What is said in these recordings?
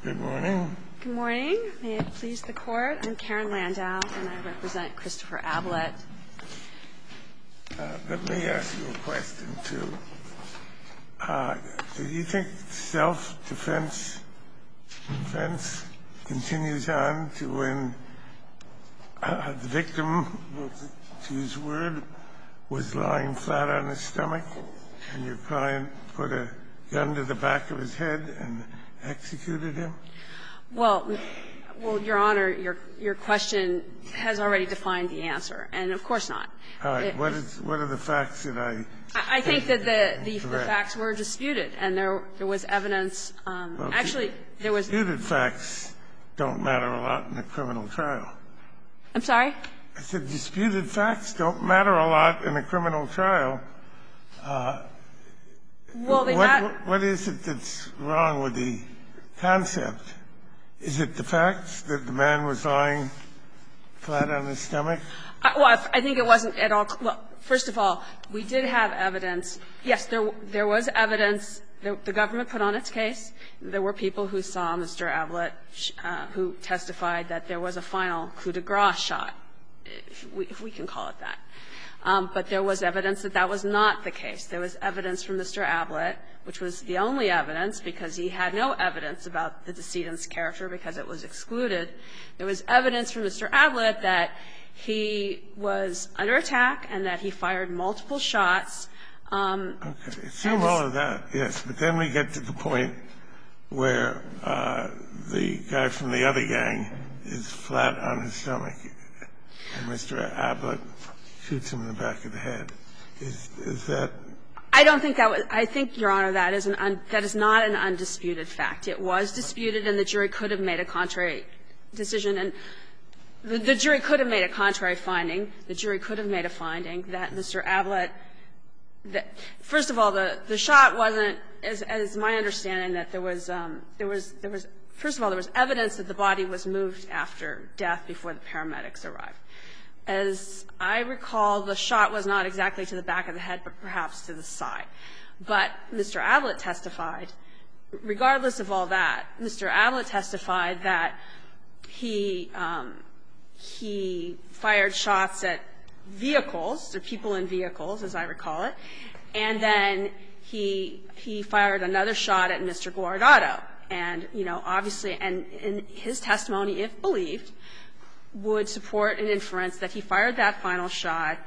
Good morning. Good morning. May it please the Court. I'm Karen Landau, and I represent Christopher Ablett. Let me ask you a question, too. Do you think self-defense continues on to when the victim, to use a word, was lying flat on his stomach and your client put a gun to the back of his head and executed him? Well, Your Honor, your question has already defined the answer, and of course not. All right. What are the facts that I think that the facts were disputed, and there was evidence. Actually, there was disputed facts don't matter a lot in a criminal trial. I'm sorry? I said disputed facts don't matter a lot in a criminal trial. Well, what is it that's wrong with the concept? Is it the facts that the man was lying flat on his stomach? Well, I think it wasn't at all. Well, first of all, we did have evidence. Yes, there was evidence. The government put on its case. There were people who saw Mr. Ablett who testified that there was a final coup de grace shot, if we can call it that. But there was evidence that that was not the case. There was evidence from Mr. Ablett, which was the only evidence because he had no evidence about the decedent's character because it was excluded. There was evidence from Mr. Ablett that he was under attack and that he fired multiple shots. Okay. Assume all of that, yes. But then we get to the point where the guy from the other gang is flat on his stomach and Mr. Ablett shoots him in the back of the head. Is that? I don't think that was – I think, Your Honor, that is not an undisputed fact. It was disputed, and the jury could have made a contrary decision. And the jury could have made a contrary finding. The jury could have made a finding that Mr. Ablett – first of all, the shot wasn't, as my understanding, that there was first of all, there was evidence that the body was moved after death before the paramedics arrived. As I recall, the shot was not exactly to the back of the head, but perhaps to the side. But Mr. Ablett testified, regardless of all that, Mr. Ablett testified that he fired shots at vehicles, or people in vehicles, as I recall it, and then he fired another shot at Mr. Guardado. And, you know, obviously, and in his testimony, if believed, would support an inference that he fired that final shot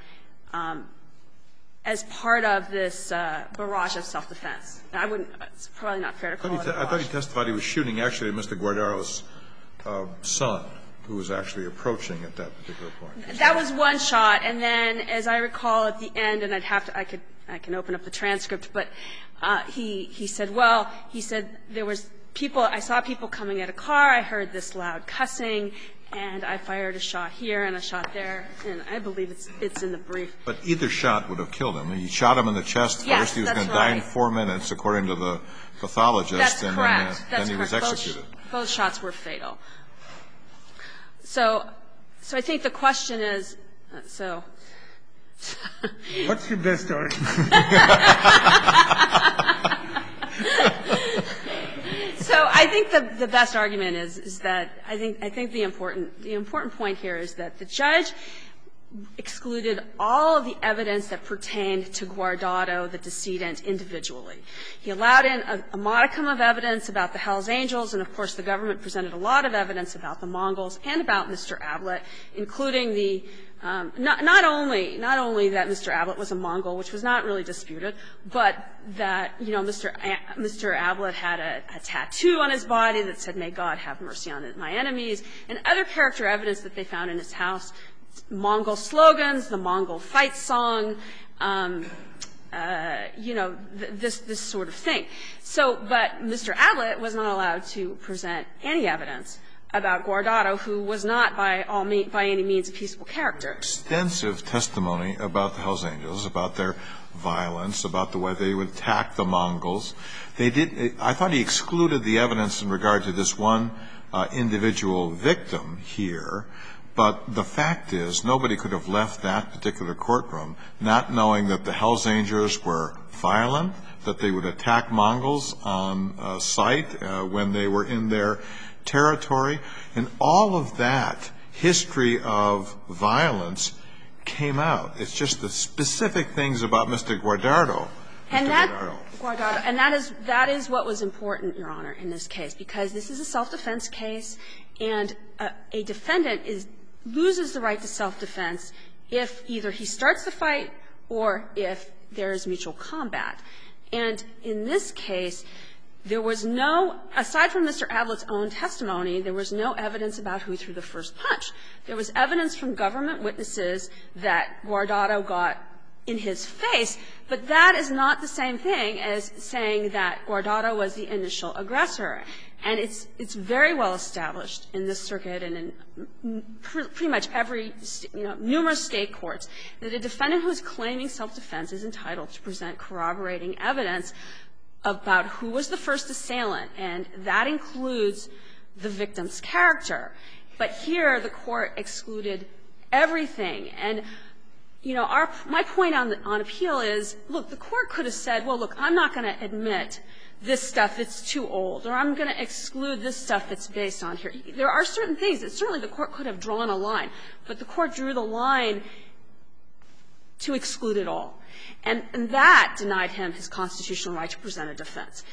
as part of this barrage of self-defense. I wouldn't – it's probably not fair to call it a barrage. I thought he testified he was shooting actually at Mr. Guardado's son, who was actually approaching at that particular point. That was one shot. And then, as I recall at the end, and I'd have to – I can open up the transcript, but he said, well, he said there was people – I saw people coming at a car. I heard this loud cussing. And I fired a shot here and a shot there, and I believe it's in the brief. But either shot would have killed him. He shot him in the chest yes, first. He was going to die in 4 minutes, according to the pathologist. That's correct. And then he was executed. Both shots were fatal. So I think the question is, so. What's your best argument? So I think the best argument is that I think the important point here is that the judge excluded all of the evidence that pertained to Guardado, the decedent, individually. He allowed in a modicum of evidence about the Hells Angels, and of course the government presented a lot of evidence about the Mongols and about Mr. Ablett, including the not only that Mr. Ablett was a Mongol, which was not really disputed, but that, you know, Mr. Ablett had a tattoo on his body that said, "May God have mercy on my enemies," and other character evidence that they found in his house, Mongol slogans, the Mongol fight song, you know, this sort of thing. So, but Mr. Ablett was not allowed to present any evidence about Guardado, who was not by any means a peaceable character. Extensive testimony about the Hells Angels, about their violence, about the way they would attack the Mongols. I thought he excluded the evidence in regard to this one individual victim here, But the fact is, nobody could have left that particular courtroom not knowing that the Hells Angels were violent, that they would attack Mongols on sight when they were in their territory. And all of that history of violence came out. It's just the specific things about Mr. Guardado. And that is what was important, Your Honor, in this case, because this is a self-defense case, and a defendant loses the right to self-defense if either he starts the fight or if there is mutual combat. And in this case, there was no, aside from Mr. Avlett's own testimony, there was no evidence about who threw the first punch. There was evidence from government witnesses that Guardado got in his face, but that is not the same thing as saying that Guardado was the initial aggressor. And it's very well established in this circuit and in pretty much every, numerous state courts that a defendant who is claiming self-defense is entitled to present corroborating evidence about who was the first assailant, and that includes the victim's character. But here, the Court excluded everything. And, my point on appeal is, look, the Court could have said, well, look, I'm not going to admit this stuff that's too old, or I'm going to exclude this stuff that's based on here. There are certain things that certainly the Court could have drawn a line, but the Court drew the line to exclude it all. And that denied him his constitutional right to present a defense.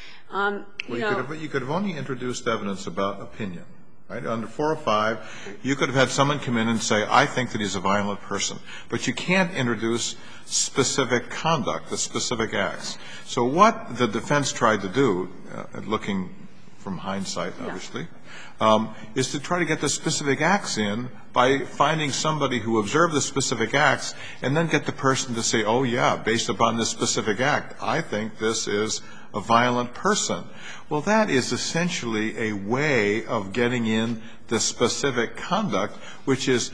You could have only introduced evidence about opinion, right? Under 405, you could have had someone come in and say, I think that he's a violent person. But you can't introduce specific conduct, the specific acts. So what the defense tried to do, looking from hindsight, obviously, is to try to get the specific acts in by finding somebody who observed the specific acts and then get the person to say, oh, yeah, based upon this specific act, I think this is a violent person. Well, that is essentially a way of getting in the specific conduct, which is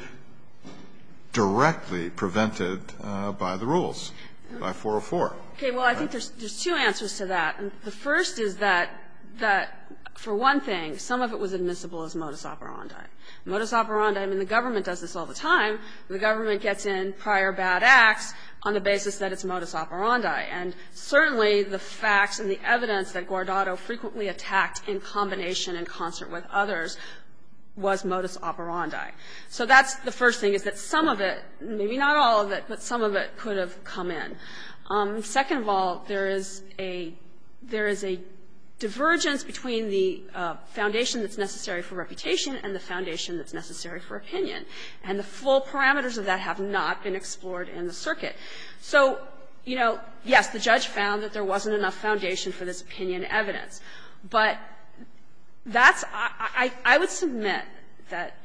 directly prevented by the rules, by 404. Okay, well, I think there's two answers to that. And the first is that for one thing, some of it was admissible as modus operandi. Modus operandi, I mean, the government does this all the time. The government gets in prior bad acts on the basis that it's modus operandi. And certainly the facts and the evidence that Guardado frequently attacked in combination and concert with others was modus operandi. So that's the first thing, is that some of it, maybe not all of it, but some of it could have come in. Second of all, there is a divergence between the foundation that's necessary for reputation and the foundation that's necessary for opinion. And the full parameters of that have not been explored in the circuit. So, yes, the judge found that there wasn't enough foundation for this opinion evidence. But that's – I would submit that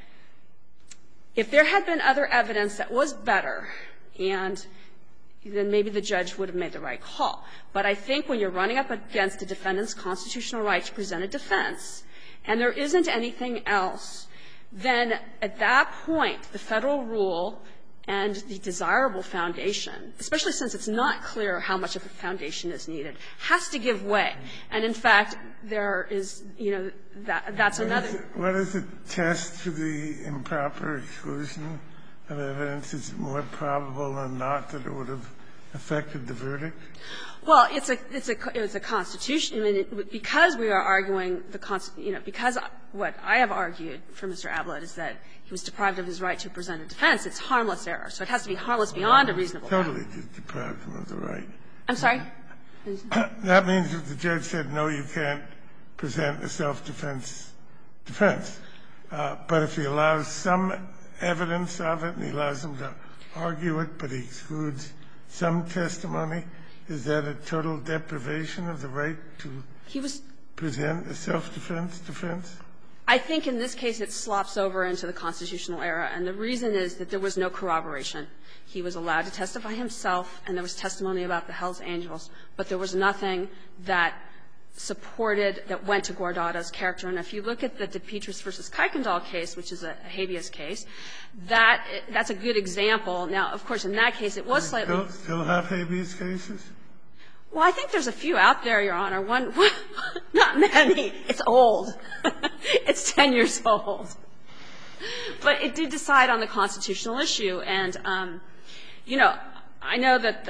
if there had been other evidence that was better, and then maybe the judge would have made the right call. But I think when you're running up against a defendant's constitutional right to present a defense, and there isn't anything else, then at that point, the Federal rule and the desirable foundation, especially since it's not clear how much of a foundation is needed, has to give way. And, in fact, there is, that's another. What is the test for the improper exclusion of evidence? Is it more probable than not that it would have affected the verdict? Well, it's a constitution. I mean, because we are arguing because what I have argued for Mr. Ablett is that he was deprived of his right to present a defense, it's harmless error. So it has to be harmless beyond a reasonable doubt. Totally deprived him of the right. I'm sorry? That means that the judge said, no, you can't present a self-defense defense. But if he allows some evidence of it and he allows him to argue it, but he excludes some testimony, is that a total deprivation of the right to present a self-defense defense? I think in this case it slops over into the constitutional era, and the reason is that there was no corroboration. He was allowed to testify himself, and there was testimony about the Hells Angels, but there was nothing that supported, that went to Guardado's character. And if you look at the DePetris v. Kuykendall case, which is a habeas case, that's a good example. Now, of course, in that case, it was slightly – Still have habeas cases? Well, I think there's a few out there, Your Honor. One not many. It's old. It's 10 years old. But it did decide on the constitutional issue. And, you know, I know that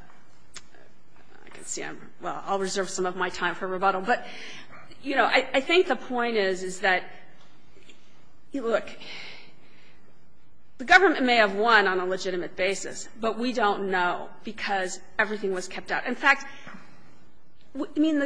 I can see well, I'll reserve some of my time for rebuttal. But, you know, I think the point is that, look, the government may have won on a legitimate basis, but we don't know because everything was kept out. In fact, I mean,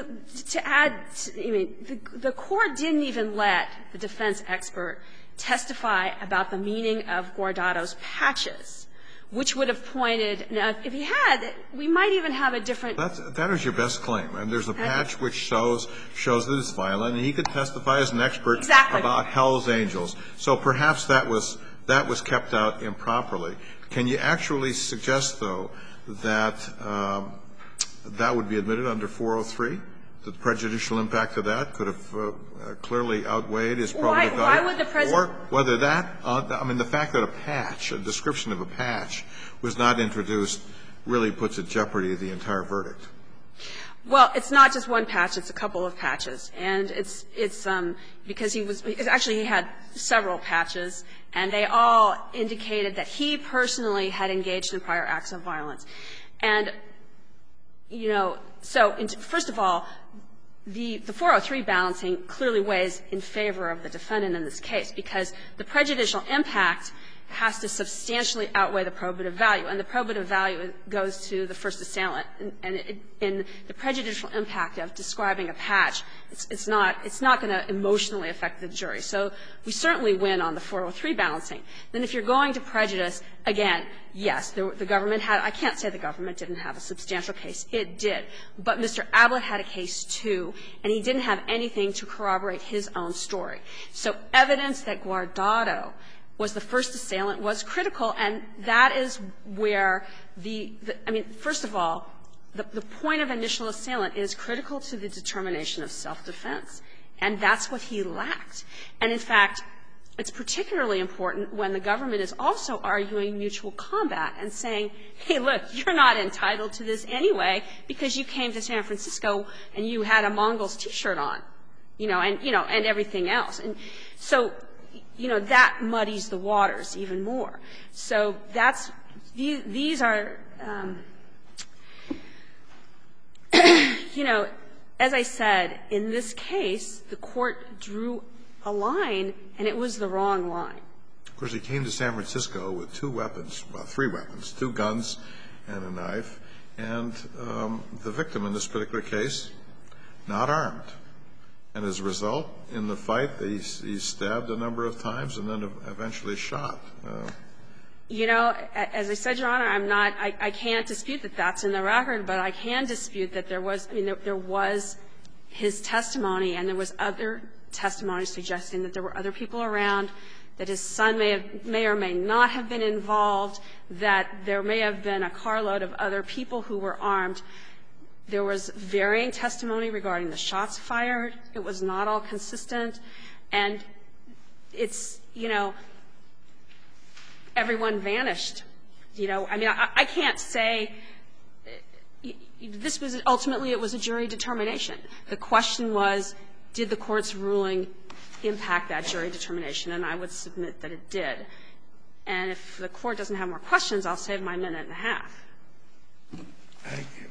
the court didn't even let the defense expert testify about the meaning of Guardado's patches, which would have pointed – now, if he had, we might even have a different – That is your best claim. And there's a patch which shows that it's violent, and he could testify as an expert about Hell's Angels. So perhaps that was kept out improperly. Can you actually suggest, though, that that would be admitted under 403? That the prejudicial impact of that could have clearly outweighed his probative value? Why would the President – Or whether that – I mean, the fact that a patch, a description of a patch, was not introduced really puts at jeopardy the entire verdict. Well, it's not just one patch. It's a couple of patches. And it's because he was – actually, he had several patches, and they all indicated that he personally had engaged in prior acts of violence. And, you know, so first of all, the 403 balancing clearly weighs in favor of the defendant in this case, because the prejudicial impact has to substantially outweigh the probative value. And the probative value goes to the first assailant. And in the prejudicial impact of describing a patch, it's not going to emotionally affect the jury. So we certainly win on the 403 balancing. Then if you're going to prejudice, again, yes, the government had – I can't say the government didn't have a substantial case. It did. But Mr. Ablett had a case, too, and he didn't have anything to corroborate his own story. So evidence that Guardado was the first assailant was critical, and that is where I mean, first of all, the point of initial assailant is critical to the determination of self-defense, and that's what he lacked. And, in fact, it's particularly important when the government is also arguing mutual combat and saying, hey, look, you're not entitled to this anyway because you came to San Francisco and you had a Mongols T-shirt on, and everything else. And so that muddies the waters even more. So that's – these are as I said, in this case, the court drew a line, and it was the wrong line. Of course, he came to San Francisco with 2 weapons, well, 3 weapons, 2 guns and a knife, and the victim in this particular case, not armed. And as a result, in the fight, he's stabbed a number of times and then eventually shot. As I said, Your Honor, I can't dispute that that's in the record, but I can dispute that there was his testimony and there was other testimony suggesting that there were other people around, that his son may or may not have been involved, that there may have been a carload of other people who were armed. There was varying testimony regarding the shots fired. It was not all consistent. And it's, everyone vanished. I can't say this was ultimately it was a jury determination. The question was, did the court's ruling impact that jury determination? And I would submit that it did. And if the court doesn't have more questions, I'll save my minute and a half. Thank you.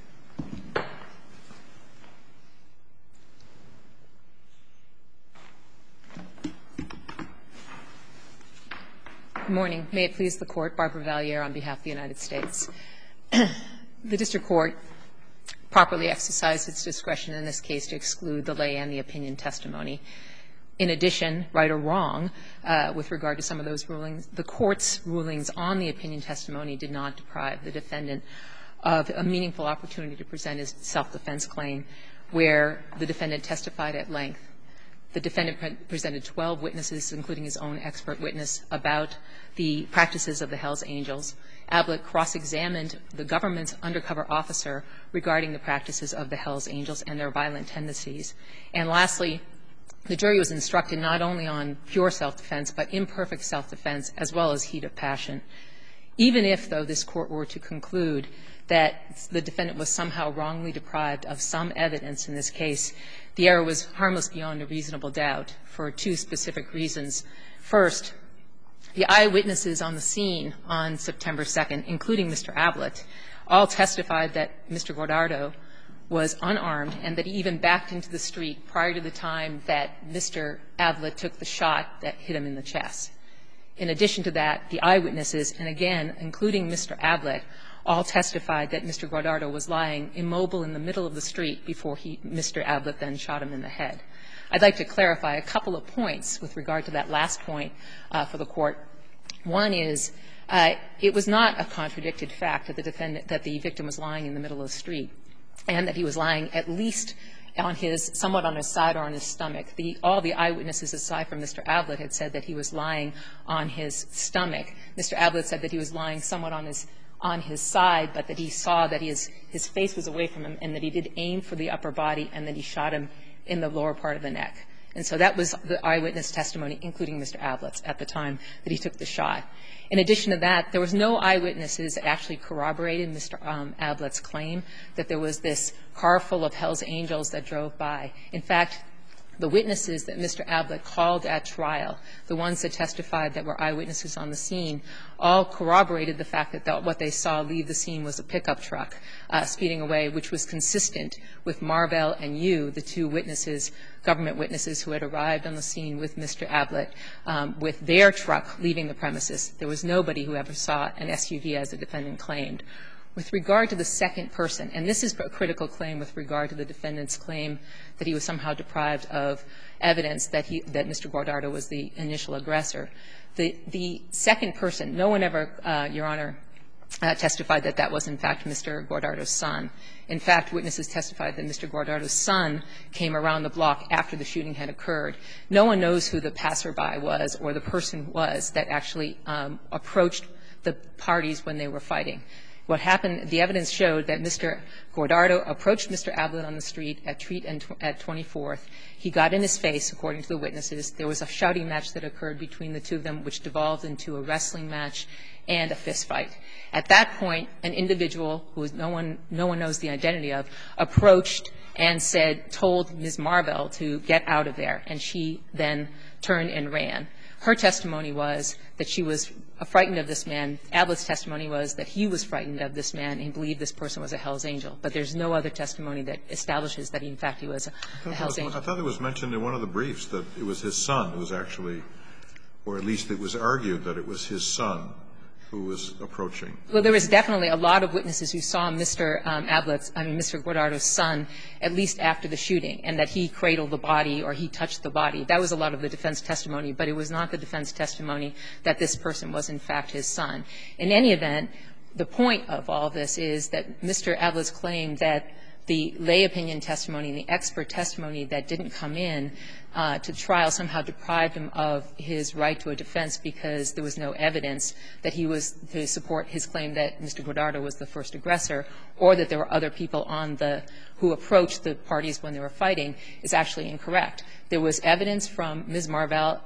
Good morning. May it please the Court. Barbara Valliere on behalf of the United States. The district court properly exercised its discretion in this case to exclude the lay and the opinion testimony. In addition, right or wrong, with regard to some of those rulings, the court's rulings on the opinion testimony did not deprive the defendant of a meaningful opportunity to present his self-defense claim, where the defendant testified at length. The defendant presented 12 witnesses, including his own expert witness, about the practices of the Hells Angels. Ablett cross-examined the government's undercover officer regarding the practices of the Hells Angels and their violent tendencies. And lastly, the jury was instructed not only on pure self-defense, but imperfect self-defense, as well as heat of passion. Even if, though, this Court were to conclude that the defendant was somehow wrongly deprived of some evidence in this case, the error was harmless beyond a reasonable doubt for 2 specific reasons. First, the eyewitnesses on the scene on September 2nd, including Mr. Ablett, all testified that Mr. Guardado was unarmed and that he even backed into the street prior to the time that Mr. Ablett took the shot that hit him in the chest. In addition to that, the eyewitnesses, and again, including Mr. Ablett, all testified that Mr. Guardado was lying immobile in the middle of the street before Mr. Ablett then shot him in the head. I'd like to clarify a couple of points with regard to that last point for the Court. One is it was not a contradicted fact that the victim was lying in the middle of the street and that he was lying at least somewhat on his side or on his stomach. All the eyewitnesses, aside from Mr. Ablett, had said that he was lying on his stomach. Mr. Ablett said that he was lying somewhat on his side, but that he saw that his face was away from him and that he did aim for the upper body and that he shot him in the lower part of the neck. And so that was the eyewitness testimony, including Mr. Ablett's, at the time that he took the shot. In addition to that, there was no eyewitnesses that actually corroborated Mr. Ablett's claim that there was this car full of Hell's Angels that drove by. In fact, the witnesses that Mr. Ablett called at trial, the ones that testified that were eyewitnesses on the scene, all corroborated the fact that what they saw leave the scene was a pickup truck speeding away, which was consistent with Marvell and Yu, the two witnesses, government witnesses who had arrived on the scene with Mr. Ablett, with their truck leaving the premises. There was nobody who ever saw an SUV, as the defendant claimed. With regard to the second person, and this is a critical claim with regard to the defendant's claim that he was somehow deprived of evidence that Mr. Guardado was the initial aggressor. The second person, no one ever, Your Honor, testified that that was, in fact, Mr. Guardado's son. In fact, witnesses testified that Mr. Guardado's son came around the block after the shooting had occurred. No one knows who the passerby was or the person was that actually approached the parties when they were fighting. What happened, the evidence showed that Mr. Guardado approached Mr. Ablett on the street at 24th. He got in his face, according to the witnesses. There was a shouting match that occurred between the two of them, which devolved into a wrestling match and a fistfight. At that point, an individual who no one knows the identity of approached and told Ms. Marvell to get out of there, and she then turned and ran. Her testimony was that she was frightened of this man. Ablett's testimony was that he was frightened of this man and believed this person was a Hell's Angel. But there's no other testimony that establishes that, in fact, he was a Hell's Angel. I thought it was mentioned in one of the briefs that it was his son who was actually, or at least it was argued that it was his son who was approaching. Well, there was definitely a lot of witnesses who saw Mr. Mr. Guardado's son at least after the shooting, and that he cradled the body or he touched the body. That was a lot of the defense testimony, but it was not the defense testimony that this person was, in fact, his son. In any event, the point of all this is that Mr. Ablett's claim that the lay opinion testimony and the expert testimony that didn't come in to trial somehow deprived him of his right to a defense because there was no evidence that he was to support his claim that Mr. Guardado was the first aggressor or that there were other people who approached the parties when they were fighting is actually incorrect. There was evidence from Ms. Marvell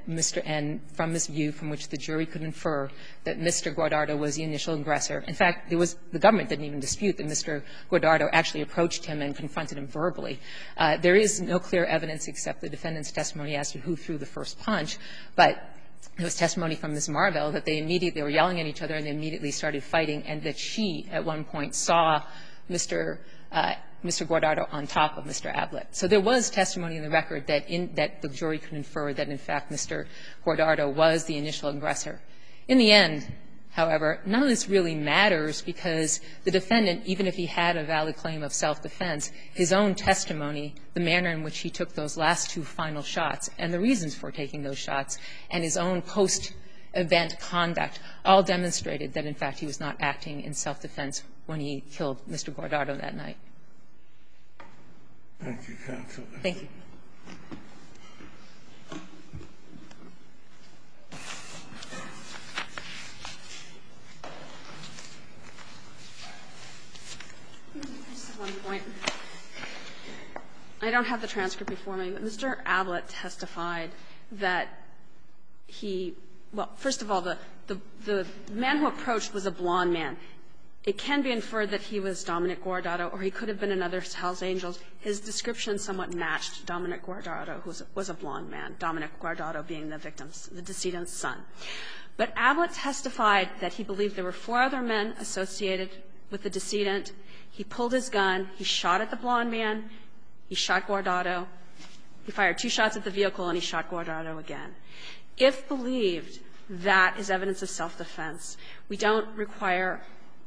and from Ms. Yu from which the jury could infer that Mr. Guardado was the initial aggressor. In fact, the government didn't even dispute that Mr. Guardado actually approached him and confronted him verbally. There is no clear evidence except the defendant's testimony as to who threw the first punch, but there was testimony from Ms. Marvell that they were yelling at each other and they immediately started fighting, and that she at one point saw Mr. Guardado on top of Mr. Ablett. So there was testimony in the record that the jury could infer that, in fact, Mr. Guardado was the initial aggressor. In the end, however, none of this really matters because the defendant, even if he had a valid claim of self-defense, his own testimony, the manner in which he took those last two final shots and the reasons for taking those shots, and his own post-event conduct all demonstrated that, in fact, he was not acting in self-defense when he killed Mr. Guardado that night. Thank you, counsel. Thank you. Just one point. I don't have the transcript before me, but Mr. Ablett testified that well, first of all, the man who approached was a blond man. it can be inferred that he was Dominic Guardado, or he could have been another Hells Angels. His description somewhat matched Dominic Guardado, who was a blonde man, Dominic Guardado being the victim's, the decedent's son. But Ablett testified that he believed there were 4 other men associated with the decedent. He pulled his gun. He shot at the blonde man. He shot Guardado. He fired 2 shots at the vehicle, and he shot Guardado again. If believed, that is evidence of self-defense. We don't require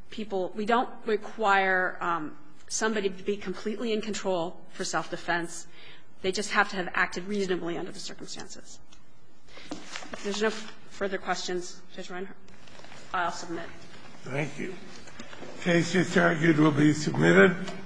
somebody to be completely in control for self-defense. They just have to have acted reasonably under the circumstances. If there's no further questions, Judge Reinhart, I'll submit. Thank you. The case just argued will be submitted.